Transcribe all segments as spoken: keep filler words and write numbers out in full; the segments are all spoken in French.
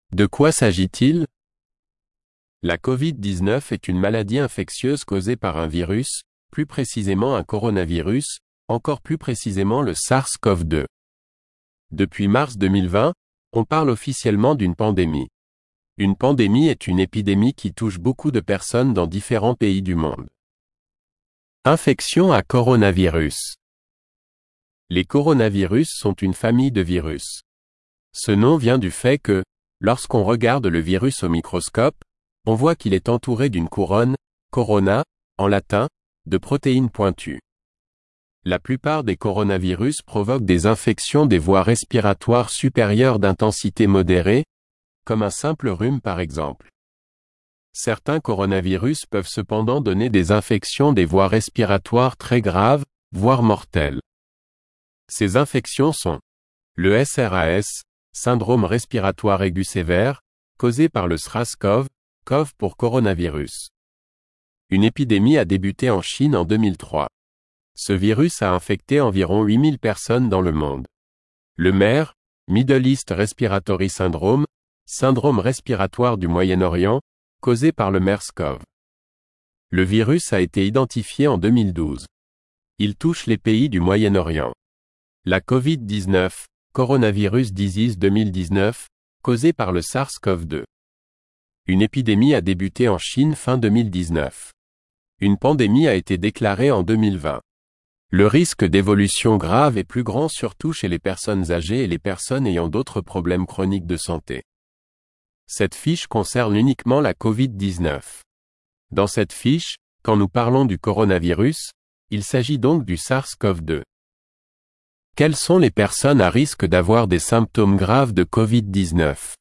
De quoi s'agit-il? La covid dix-neuf est une maladie infectieuse causée par un virus, plus précisément un coronavirus, encore plus précisément le SARS-CoV deux. Depuis mars deux mille vingt, on parle officiellement d'une pandémie. Une pandémie est une épidémie qui touche beaucoup de personnes dans différents pays du monde. Infection à coronavirus. Les coronavirus sont une famille de virus. Ce nom vient du fait que, lorsqu'on regarde le virus au microscope, on voit qu'il est entouré d'une couronne, corona, en latin, de protéines pointues. La plupart des coronavirus provoquent des infections des voies respiratoires supérieures d'intensité modérée, comme un simple rhume par exemple. Certains coronavirus peuvent cependant donner des infections des voies respiratoires très graves, voire mortelles. Ces infections sont le S R A S, syndrome respiratoire aigu sévère, causé par le SRAS-CoV, CoV pour coronavirus. Une épidémie a débuté en Chine en deux mille trois. Ce virus a infecté environ huit mille personnes dans le monde. Le M E R, Middle East Respiratory Syndrome, syndrome respiratoire du Moyen-Orient, causé par le MERS-CoV. Le virus a été identifié en deux mille douze. Il touche les pays du Moyen-Orient. La covid dix-neuf, Coronavirus Disease deux mille dix-neuf, causée par le SARS-CoV deux. Une épidémie a débuté en Chine fin deux mille dix-neuf. Une pandémie a été déclarée en deux mille vingt. Le risque d'évolution grave est plus grand surtout chez les personnes âgées et les personnes ayant d'autres problèmes chroniques de santé. Cette fiche concerne uniquement la covid dix-neuf. Dans cette fiche, quand nous parlons du coronavirus, il s'agit donc du SARS-CoV deux. Quelles sont les personnes à risque d'avoir des symptômes graves de covid dix-neuf?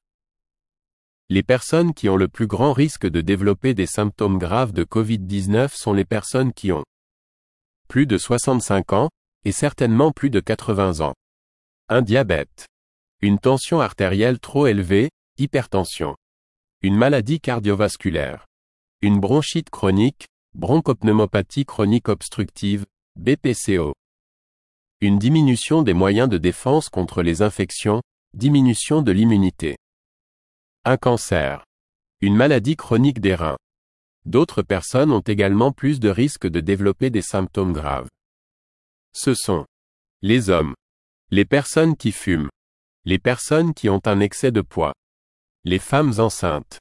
Les personnes qui ont le plus grand risque de développer des symptômes graves de covid dix-neuf sont les personnes qui ont plus de soixante-cinq ans, et certainement plus de quatre-vingts ans. Un diabète. Une tension artérielle trop élevée, hypertension. Une maladie cardiovasculaire. Une bronchite chronique, bronchopneumopathie chronique obstructive, B P C O. Une diminution des moyens de défense contre les infections, diminution de l'immunité. Un cancer. Une maladie chronique des reins. D'autres personnes ont également plus de risques de développer des symptômes graves. Ce sont les hommes, les personnes qui fument, les personnes qui ont un excès de poids, les femmes enceintes.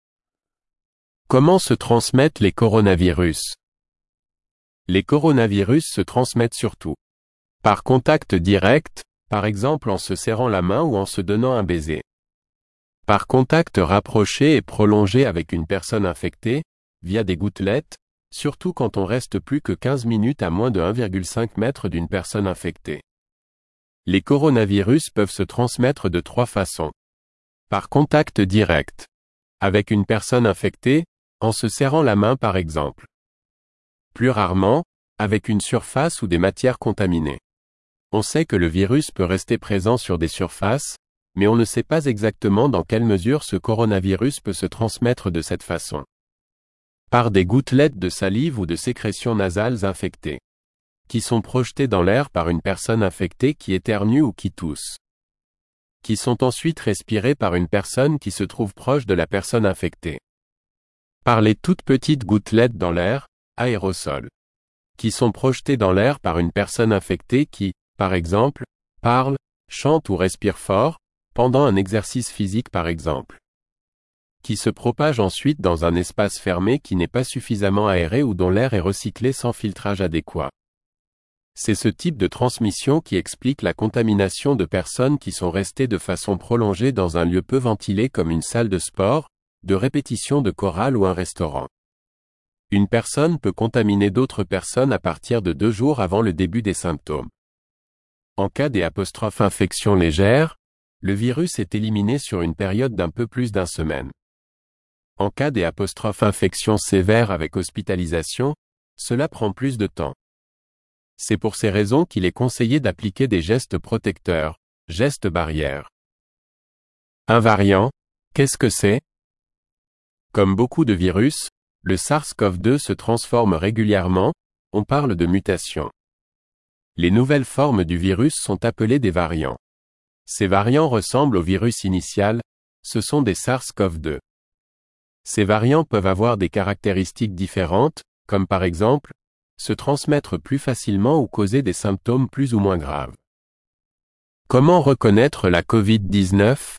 Comment se transmettent les coronavirus? Les coronavirus se transmettent surtout par contact direct, par exemple en se serrant la main ou en se donnant un baiser. Par contact rapproché et prolongé avec une personne infectée, via des gouttelettes, surtout quand on reste plus que quinze minutes à moins de un virgule cinq mètre d'une personne infectée. Les coronavirus peuvent se transmettre de trois façons. Par contact direct. Avec une personne infectée, en se serrant la main par exemple. Plus rarement, avec une surface ou des matières contaminées. On sait que le virus peut rester présent sur des surfaces, mais on ne sait pas exactement dans quelle mesure ce coronavirus peut se transmettre de cette façon. Par des gouttelettes de salive ou de sécrétions nasales infectées, qui sont projetées dans l'air par une personne infectée qui éternue ou qui tousse, qui sont ensuite respirées par une personne qui se trouve proche de la personne infectée. Par les toutes petites gouttelettes dans l'air, aérosols, qui sont projetées dans l'air par une personne infectée qui, par exemple, parle, chante ou respire fort, pendant un exercice physique par exemple, qui se propage ensuite dans un espace fermé qui n'est pas suffisamment aéré ou dont l'air est recyclé sans filtrage adéquat. C'est ce type de transmission qui explique la contamination de personnes qui sont restées de façon prolongée dans un lieu peu ventilé comme une salle de sport, de répétition de chorale ou un restaurant. Une personne peut contaminer d'autres personnes à partir de deux jours avant le début des symptômes. En cas des apostrophes infections légères, le virus est éliminé sur une période d'un peu plus d'une semaine. En cas des apostrophes infections sévères avec hospitalisation, cela prend plus de temps. C'est pour ces raisons qu'il est conseillé d'appliquer des gestes protecteurs, gestes barrières. Un variant, qu'est-ce que c'est? Comme beaucoup de virus, le SARS-CoV deux se transforme régulièrement, on parle de mutation. Les nouvelles formes du virus sont appelées des variants. Ces variants ressemblent au virus initial, ce sont des SARS-CoV deux. Ces variants peuvent avoir des caractéristiques différentes, comme par exemple, se transmettre plus facilement ou causer des symptômes plus ou moins graves. Comment reconnaître la covid dix-neuf?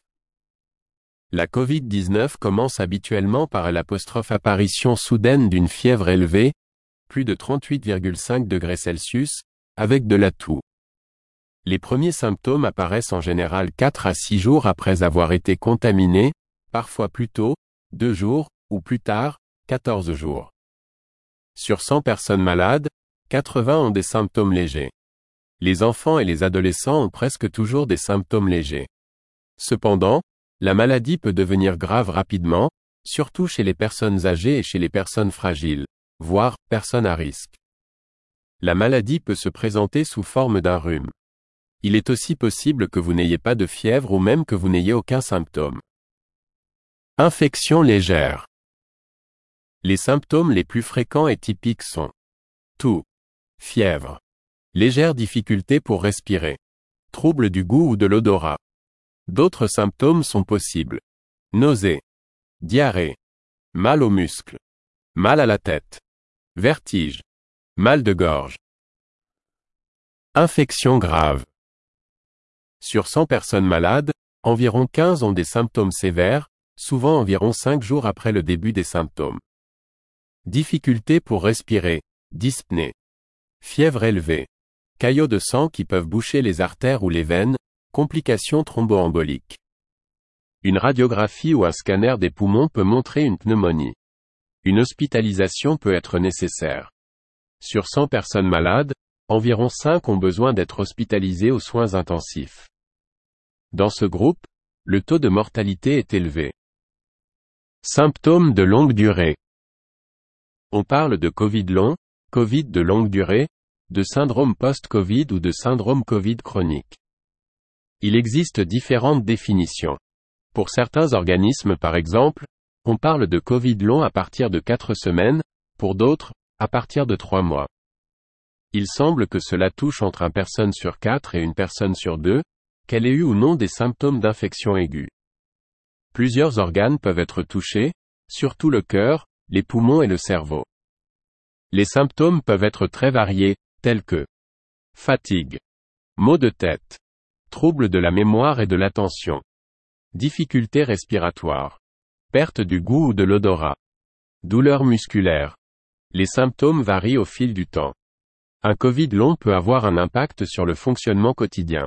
La covid dix-neuf commence habituellement par l'apostrophe apparition soudaine d'une fièvre élevée, plus de trente-huit virgule cinq degrés Celsius, avec de la toux. Les premiers symptômes apparaissent en général quatre à six jours après avoir été contaminé, parfois plus tôt, deux jours, ou plus tard, quatorze jours. Sur cent personnes malades, quatre-vingts ont des symptômes légers. Les enfants et les adolescents ont presque toujours des symptômes légers. Cependant, la maladie peut devenir grave rapidement, surtout chez les personnes âgées et chez les personnes fragiles, voire personnes à risque. La maladie peut se présenter sous forme d'un rhume. Il est aussi possible que vous n'ayez pas de fièvre ou même que vous n'ayez aucun symptôme. Infection légère. Les symptômes les plus fréquents et typiques sont toux, fièvre, légère difficulté pour respirer, trouble du goût ou de l'odorat. D'autres symptômes sont possibles. Nausées, diarrhée, mal aux muscles, mal à la tête, vertige, mal de gorge. Infection grave. Sur cent personnes malades, environ quinze ont des symptômes sévères, souvent environ cinq jours après le début des symptômes. Difficulté pour respirer, dyspnée, fièvre élevée, caillots de sang qui peuvent boucher les artères ou les veines, complications thromboemboliques. Une radiographie ou un scanner des poumons peut montrer une pneumonie. Une hospitalisation peut être nécessaire. Sur cent personnes malades, environ cinq ont besoin d'être hospitalisées aux soins intensifs. Dans ce groupe, le taux de mortalité est élevé. Symptômes de longue durée. On parle de Covid long, Covid de longue durée, de syndrome post-Covid ou de syndrome Covid chronique. Il existe différentes définitions. Pour certains organismes par exemple, on parle de Covid long à partir de quatre semaines, pour d'autres, à partir de trois mois. Il semble que cela touche entre une personne sur quatre et une personne sur deux, qu'elle ait eu ou non des symptômes d'infection aiguë. Plusieurs organes peuvent être touchés, surtout le cœur, les poumons et le cerveau. Les symptômes peuvent être très variés, tels que fatigue, maux de tête, troubles de la mémoire et de l'attention, difficultés respiratoires, perte du goût ou de l'odorat, douleurs musculaires. Les symptômes varient au fil du temps. Un Covid long peut avoir un impact sur le fonctionnement quotidien.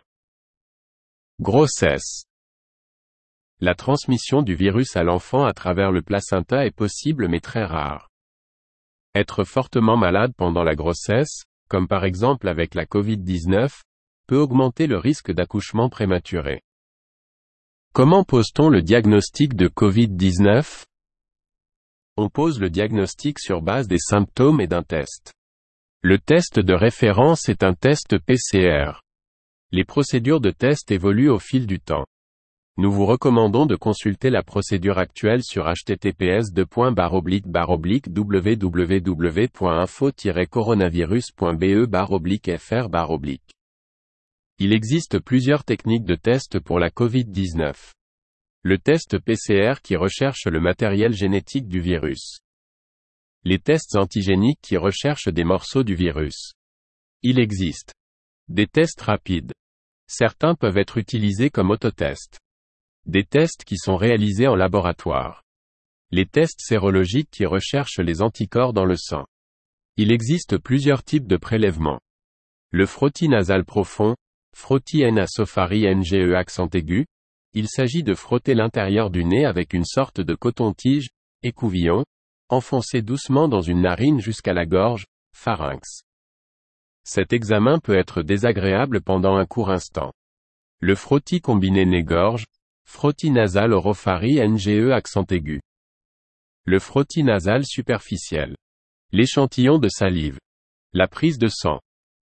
Grossesse. La transmission du virus à l'enfant à travers le placenta est possible mais très rare. Être fortement malade pendant la grossesse, comme par exemple avec la Covid dix-neuf, peut augmenter le risque d'accouchement prématuré. Comment pose-t-on le diagnostic de Covid dix-neuf? On pose le diagnostic sur base des symptômes et d'un test. Le test de référence est un test P C R. Les procédures de test évoluent au fil du temps. Nous vous recommandons de consulter la procédure actuelle sur h t t p s deux points barre oblique barre oblique w w w point info tiret coronavirus point b e barre oblique f r barre oblique. Il existe plusieurs techniques de test pour la Covid dix-neuf. Le test P C R qui recherche le matériel génétique du virus. Les tests antigéniques qui recherchent des morceaux du virus. Il existe des tests rapides. Certains peuvent être utilisés comme autotests. Des tests qui sont réalisés en laboratoire. Les tests sérologiques qui recherchent les anticorps dans le sang. Il existe plusieurs types de prélèvements. Le frottis nasal profond, frottis nasopharyngé accent aigu. Il s'agit de frotter l'intérieur du nez avec une sorte de coton-tige, écouvillon, enfoncé doucement dans une narine jusqu'à la gorge, pharynx. Cet examen peut être désagréable pendant un court instant. Le frottis combiné nez-gorge, frottis nasal oropharyngé accent aigu. Le frottis nasal superficiel. L'échantillon de salive. La prise de sang.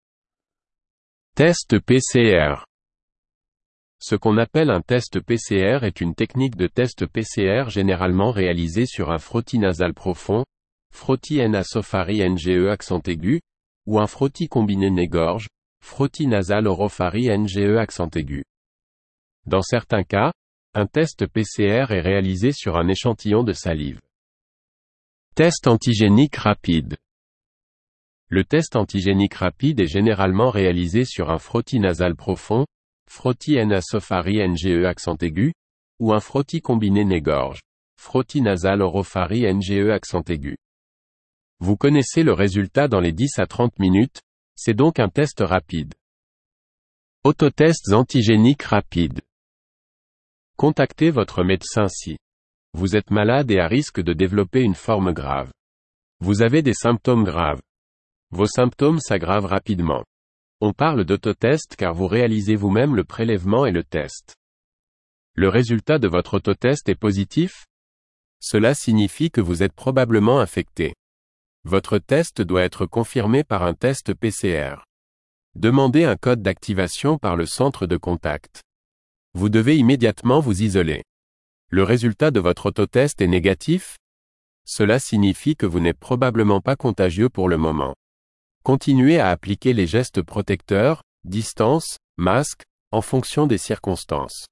Test P C R. Ce qu'on appelle un test P C R est une technique de test P C R généralement réalisée sur un frottis nasal profond, frottis nasopharyngé accent aigu, ou un frottis combiné nez-gorge, frottis nasal oropharyngé accent aigu. Dans certains cas, Un test P C R est réalisé sur un échantillon de salive. Test antigénique rapide. Le test antigénique rapide est généralement réalisé sur un frottis nasal profond, frottis nasopharie N G E accent aigu, ou un frottis combiné nez-gorge, frottis nasal oropharie N G E accent aigu. Vous connaissez le résultat dans les dix à trente minutes, c'est donc un test rapide. Autotests antigéniques rapides. Contactez votre médecin si vous êtes malade et à risque de développer une forme grave. Vous avez des symptômes graves. Vos symptômes s'aggravent rapidement. On parle d'autotest car vous réalisez vous-même le prélèvement et le test. Le résultat de votre autotest est positif? Cela signifie que vous êtes probablement infecté. Votre test doit être confirmé par un test P C R. Demandez un code d'activation par le centre de contact. Vous devez immédiatement vous isoler. Le résultat de votre autotest est négatif? Cela signifie que vous n'êtes probablement pas contagieux pour le moment. Continuez à appliquer les gestes protecteurs, distance, masque, en fonction des circonstances.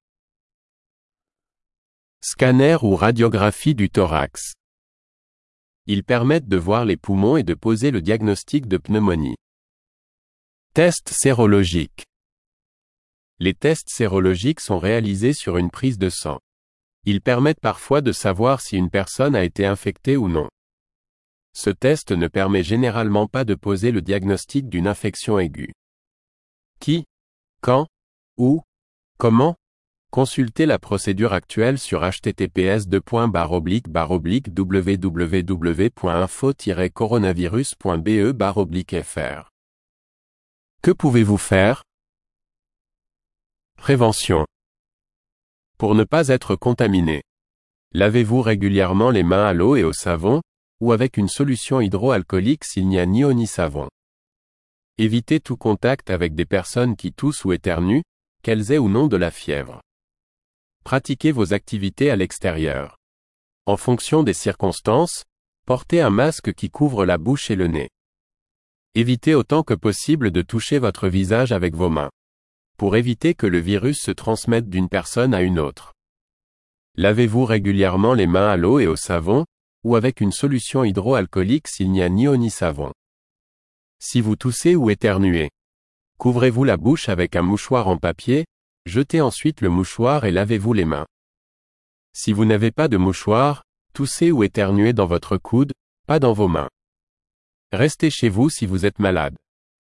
Scanner ou radiographie du thorax. Ils permettent de voir les poumons et de poser le diagnostic de pneumonie. Test sérologique. Les tests sérologiques sont réalisés sur une prise de sang. Ils permettent parfois de savoir si une personne a été infectée ou non. Ce test ne permet généralement pas de poser le diagnostic d'une infection aiguë. Qui? Quand? Où? Comment? Consultez la procédure actuelle sur h t t p s deux points barre oblique barre oblique w w w point info tiret coronavirus point b e barre oblique f r. Que pouvez-vous faire? Prévention. Pour ne pas être contaminé. Lavez-vous régulièrement les mains à l'eau et au savon, ou avec une solution hydroalcoolique s'il n'y a ni eau ni savon. Évitez tout contact avec des personnes qui toussent ou éternuent, qu'elles aient ou non de la fièvre. Pratiquez vos activités à l'extérieur. En fonction des circonstances, portez un masque qui couvre la bouche et le nez. Évitez autant que possible de toucher votre visage avec vos mains, pour éviter que le virus se transmette d'une personne à une autre. Lavez-vous régulièrement les mains à l'eau et au savon, ou avec une solution hydroalcoolique s'il n'y a ni eau ni savon. Si vous toussez ou éternuez, couvrez-vous la bouche avec un mouchoir en papier, jetez ensuite le mouchoir et lavez-vous les mains. Si vous n'avez pas de mouchoir, toussez ou éternuez dans votre coude, pas dans vos mains. Restez chez vous si vous êtes malade.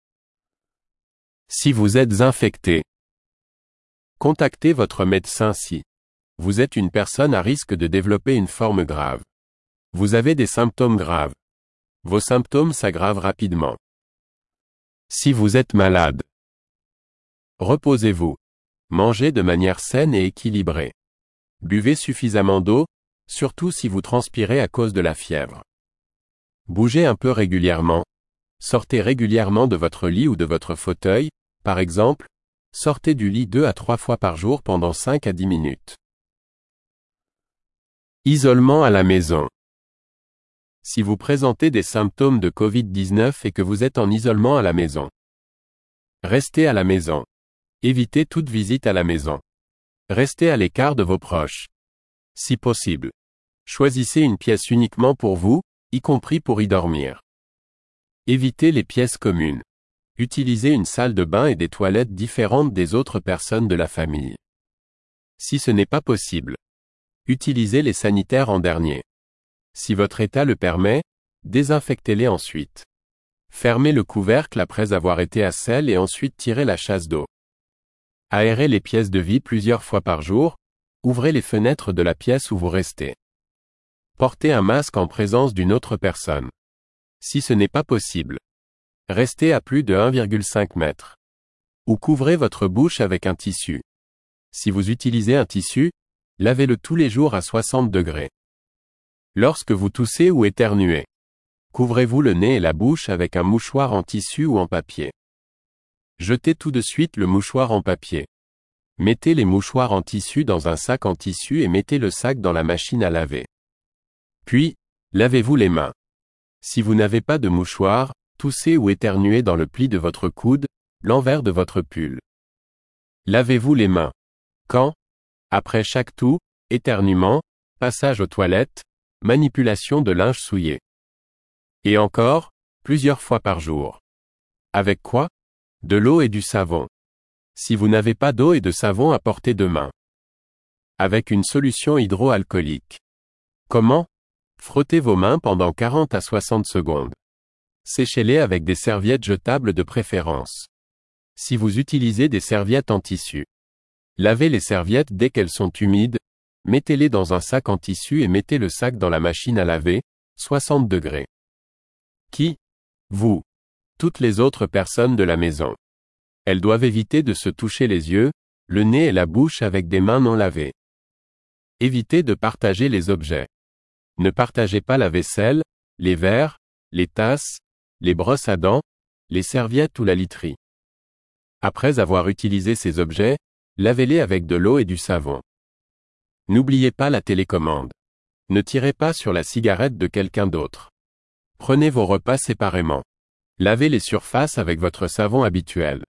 Si vous êtes infecté, contactez votre médecin si vous êtes une personne à risque de développer une forme grave. Vous avez des symptômes graves. Vos symptômes s'aggravent rapidement. Si vous êtes malade, reposez-vous. Mangez de manière saine et équilibrée. Buvez suffisamment d'eau, surtout si vous transpirez à cause de la fièvre. Bougez un peu régulièrement. Sortez régulièrement de votre lit ou de votre fauteuil, par exemple, sortez du lit deux à trois fois par jour pendant cinq à dix minutes. Isolement à la maison. Si vous présentez des symptômes de covid dix-neuf et que vous êtes en isolement à la maison, restez à la maison. Évitez toute visite à la maison. Restez à l'écart de vos proches. Si possible. Choisissez une pièce uniquement pour vous, y compris pour y dormir. Évitez les pièces communes. Utilisez une salle de bain et des toilettes différentes des autres personnes de la famille. Si ce n'est pas possible, utilisez les sanitaires en dernier. Si votre état le permet, désinfectez-les ensuite. Fermez le couvercle après avoir été à sel et ensuite tirez la chasse d'eau. Aérez les pièces de vie plusieurs fois par jour, ouvrez les fenêtres de la pièce où vous restez. Portez un masque en présence d'une autre personne. Si ce n'est pas possible, restez à plus de un virgule cinq mètres. Ou couvrez votre bouche avec un tissu. Si vous utilisez un tissu, lavez-le tous les jours à soixante degrés. Lorsque vous toussez ou éternuez, couvrez-vous le nez et la bouche avec un mouchoir en tissu ou en papier. Jetez tout de suite le mouchoir en papier. Mettez les mouchoirs en tissu dans un sac en tissu et mettez le sac dans la machine à laver. Puis, lavez-vous les mains. Si vous n'avez pas de mouchoir, toussez ou éternuez dans le pli de votre coude, l'envers de votre pull. Lavez-vous les mains. Quand? Après chaque toux, éternuement, passage aux toilettes, manipulation de linge souillé. Et encore, plusieurs fois par jour. Avec quoi? De l'eau et du savon. Si vous n'avez pas d'eau et de savon à portée de main. Avec une solution hydroalcoolique. Comment? Frottez vos mains pendant quarante à soixante secondes. Séchez-les avec des serviettes jetables de préférence. Si vous utilisez des serviettes en tissu. Lavez les serviettes dès qu'elles sont humides, mettez-les dans un sac en tissu et mettez le sac dans la machine à laver, soixante degrés. Qui? Vous. Toutes les autres personnes de la maison. Elles doivent éviter de se toucher les yeux, le nez et la bouche avec des mains non lavées. Évitez de partager les objets. Ne partagez pas la vaisselle, les verres, les tasses, les brosses à dents, les serviettes ou la literie. Après avoir utilisé ces objets, lavez-les avec de l'eau et du savon. N'oubliez pas la télécommande. Ne tirez pas sur la cigarette de quelqu'un d'autre. Prenez vos repas séparément. Lavez les surfaces avec votre savon habituel.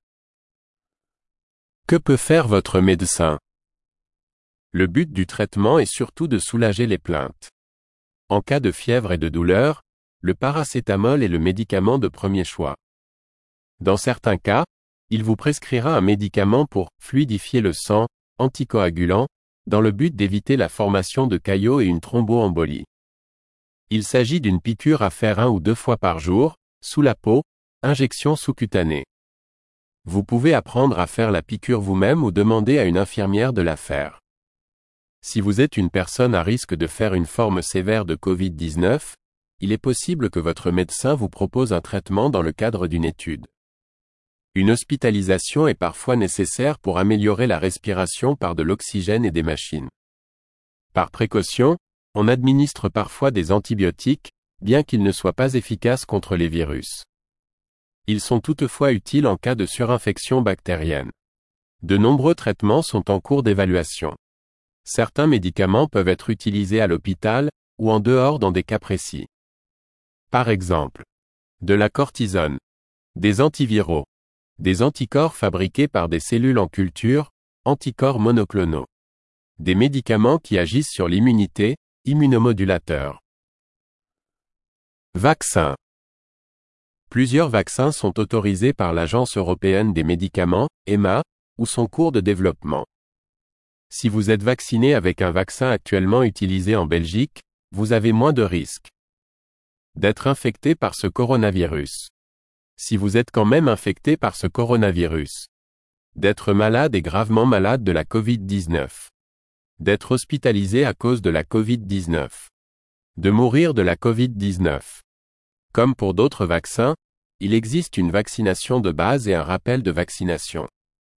Que peut faire votre médecin? Le but du traitement est surtout de soulager les plaintes. En cas de fièvre et de douleur, le paracétamol est le médicament de premier choix. Dans certains cas, il vous prescrira un médicament pour fluidifier le sang, anticoagulant, dans le but d'éviter la formation de caillots et une thromboembolie. Il s'agit d'une piqûre à faire un ou deux fois par jour, sous la peau, injection sous-cutanée. Vous pouvez apprendre à faire la piqûre vous-même ou demander à une infirmière de la faire. Si vous êtes une personne à risque de faire une forme sévère de covid dix-neuf, il est possible que votre médecin vous propose un traitement dans le cadre d'une étude. Une hospitalisation est parfois nécessaire pour améliorer la respiration par de l'oxygène et des machines. Par précaution, on administre parfois des antibiotiques, bien qu'ils ne soient pas efficaces contre les virus. Ils sont toutefois utiles en cas de surinfection bactérienne. De nombreux traitements sont en cours d'évaluation. Certains médicaments peuvent être utilisés à l'hôpital, ou en dehors dans des cas précis. Par exemple, de la cortisone, des antiviraux, des anticorps fabriqués par des cellules en culture, anticorps monoclonaux, des médicaments qui agissent sur l'immunité, immunomodulateurs. Vaccins. Plusieurs vaccins sont autorisés par l'Agence européenne des médicaments, E M A, ou son cours de développement. Si vous êtes vacciné avec un vaccin actuellement utilisé en Belgique, vous avez moins de risques d'être infecté par ce coronavirus. Si vous êtes quand même infecté par ce coronavirus, d'être malade et gravement malade de la covid dix-neuf, d'être hospitalisé à cause de la covid dix-neuf, de mourir de la covid dix-neuf. Comme pour d'autres vaccins, il existe une vaccination de base et un rappel de vaccination.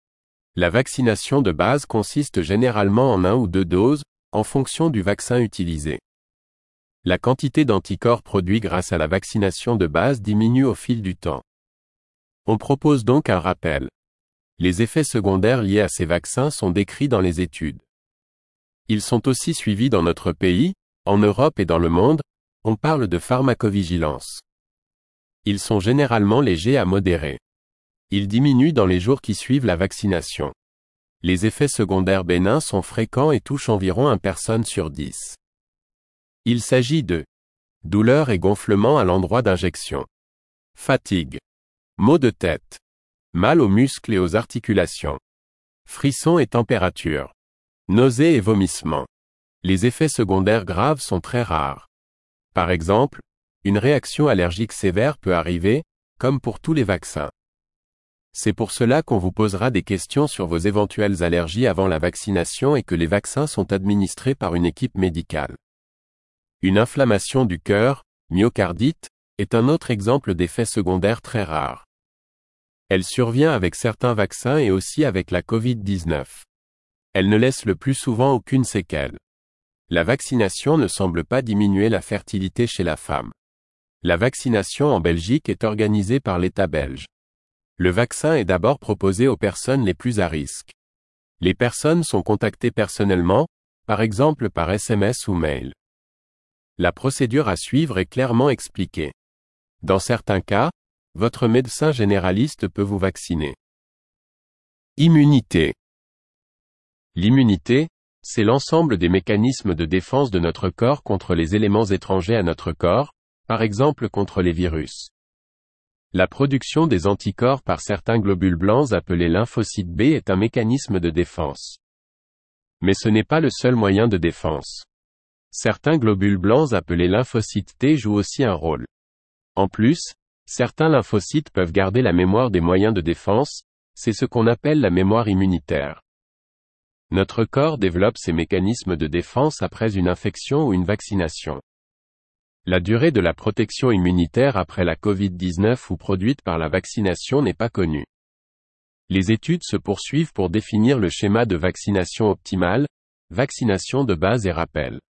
La vaccination de base consiste généralement en un ou deux doses, en fonction du vaccin utilisé. La quantité d'anticorps produits grâce à la vaccination de base diminue au fil du temps. On propose donc un rappel. Les effets secondaires liés à ces vaccins sont décrits dans les études. Ils sont aussi suivis dans notre pays, en Europe et dans le monde, on parle de pharmacovigilance. Ils sont généralement légers à modérés. Ils diminuent dans les jours qui suivent la vaccination. Les effets secondaires bénins sont fréquents et touchent environ une personne sur dix. Il s'agit de douleur et gonflement à l'endroit d'injection, fatigue, maux de tête, mal aux muscles et aux articulations, frissons et température, nausées et vomissements. Les effets secondaires graves sont très rares. Par exemple, une réaction allergique sévère peut arriver, comme pour tous les vaccins. C'est pour cela qu'on vous posera des questions sur vos éventuelles allergies avant la vaccination et que les vaccins sont administrés par une équipe médicale. Une inflammation du cœur, myocardite, est un autre exemple d'effet secondaire très rare. Elle survient avec certains vaccins et aussi avec la covid dix-neuf. Elle ne laisse le plus souvent aucune séquelle. La vaccination ne semble pas diminuer la fertilité chez la femme. La vaccination en Belgique est organisée par l'État belge. Le vaccin est d'abord proposé aux personnes les plus à risque. Les personnes sont contactées personnellement, par exemple par S M S ou mail. La procédure à suivre est clairement expliquée. Dans certains cas, votre médecin généraliste peut vous vacciner. Immunité. L'immunité, C'est l'ensemble des mécanismes de défense de notre corps contre les éléments étrangers à notre corps, par exemple contre les virus. La production des anticorps par certains globules blancs appelés lymphocytes B est un mécanisme de défense. Mais ce n'est pas le seul moyen de défense. Certains globules blancs appelés lymphocytes T jouent aussi un rôle. En plus, certains lymphocytes peuvent garder la mémoire des moyens de défense, c'est ce qu'on appelle la mémoire immunitaire. Notre corps développe ces mécanismes de défense après une infection ou une vaccination. La durée de la protection immunitaire après la covid dix-neuf ou produite par la vaccination n'est pas connue. Les études se poursuivent pour définir le schéma de vaccination optimal, vaccination de base et rappel.